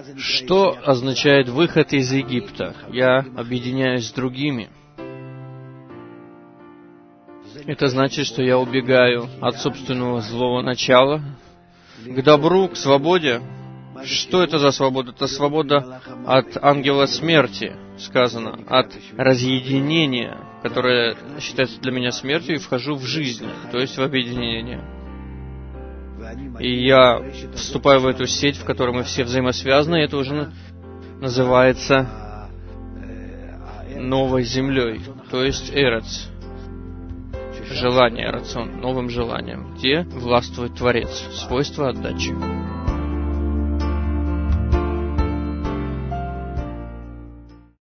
Что означает выход из Египта? Я объединяюсь с другими. Это значит, что я убегаю от собственного злого начала к добру, к свободе. Что это за свобода? Это свобода от ангела смерти, сказано, от разъединения, которое считается для меня смертью, и вхожу в жизнь, то есть в объединение. И я вступаю в эту сеть, в которой мы все взаимосвязаны, и это уже называется новой землей, то есть эрец, желание, рацион, новым желанием, где властвует Творец, свойство отдачи.